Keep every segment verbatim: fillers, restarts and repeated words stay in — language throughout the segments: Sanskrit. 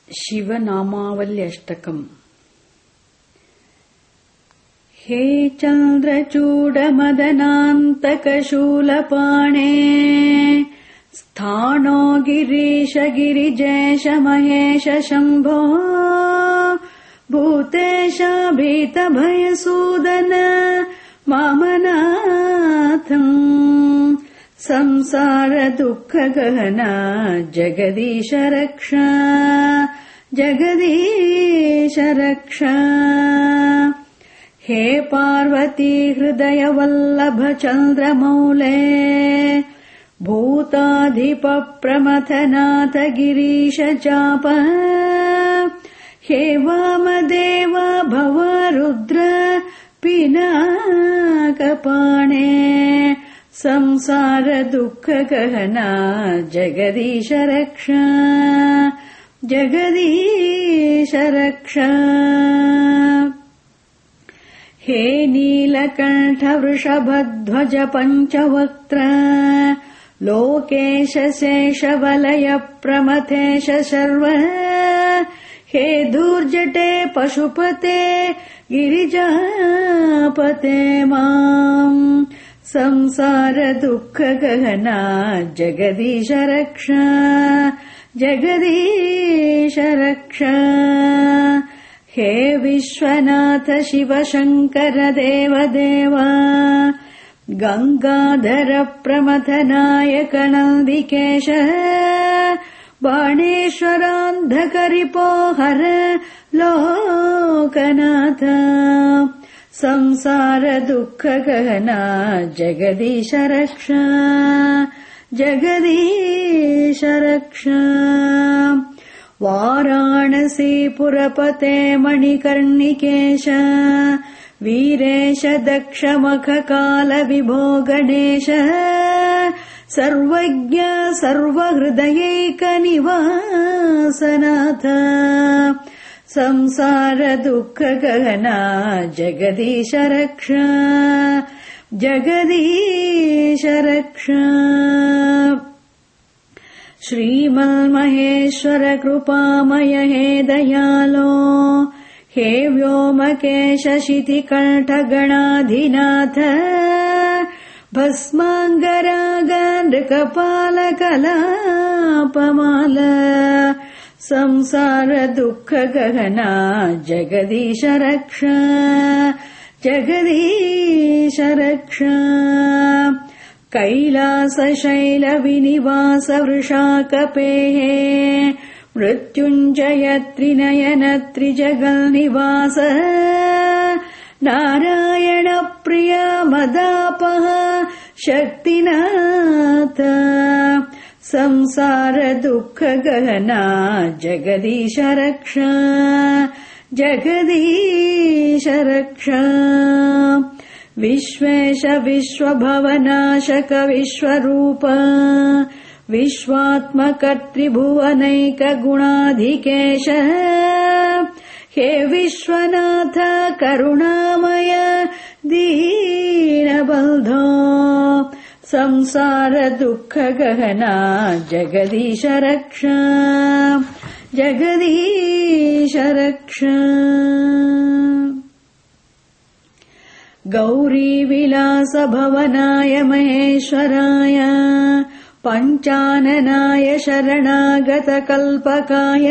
शिवनामावल्यष्टकम्। हे चन्द्रचूडमदनान्तकशूलपाणे स्थाणो गिरीश गिरिजेश महेश शम्भो भूतेश भीतभयसूदन मामनाथम् संसार दुःखगहना जगदीश रक्षा जगदीश रक्षा। हे पार्वती हृदय वल्लभ चन्द्रमौले भूताधिप प्रमथनाथ गिरीश चाप हे वामदेव भव रुद्र पिनाकपाणे संसार दुःख गहना जगदीश रक्षा जगदीश रक्षा। हे नीलकण्ठ वृषभध्वज पञ्चवक्त्र लोकेश शेष वलय प्रमथेश शर्व हे धूर्जटे पशुपते गिरिजापते माम् संसार दुःख गहना जगदीश रक्षा जगदीश रक्षा। हे विश्वनाथ शिव शङ्कर देव देव गङ्गाधर प्रमथनायक नन्दिकेश बाणेश्वरान्धकरिपो हर लोकनाथ संसार दुःख गहना जगदीश रक्षा जगदीश रक्षा। वाराणसी पुरपते मणिकर्णिकेश वीरेश दक्ष मखकाल विभो गणेश सर्वज्ञ सर्वहृदयैक निवासनाथ संसार दुःख गहना जगदीश रक्षा जगदीश रक्षा। श्रीमन्महेश्वर कृपामय हे दयालो हे व्योमकेश शितिकण्ठ गणाधिनाथ भस्माङ्गरागानृकपाल कलापमाल संसार दुःख गहना जगदीश रक्षा जगदीश रक्षा। कैलास शैल विनिवास वृषाकपेः मृत्युञ्जय त्रिनयन त्रिजगन्निवास नारायण प्रिय मदापः शक्तिनाथ संसार दुःख गहना जगदीश रक्षा जगदीश रक्षा। विश्वेश विश्वभवनाशक विश्वरूप विश्वात्मक त्रिभुवनैक गुणाधिकेश हे विश्वनाथ करुणामय दीनबन्धो संसार दुःख गहना जगदीश रक्षा जगदीश रक्षा। गौरी विलास भवनाय महेश्वराय पञ्चाननाय शरणागत कल्पकाय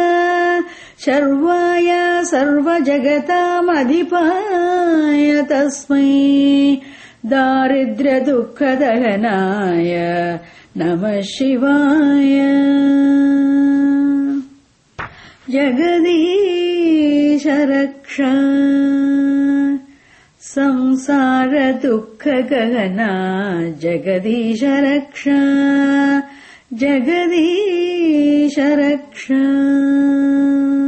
शर्वाय सर्वजगतामधिपाय तस्मै दारिद्र्य दुःख दहनाय नमः शिवाय जगदीश रक्षा संसार दुःख गहना जगदीश रक्षा जगदीश रक्षा।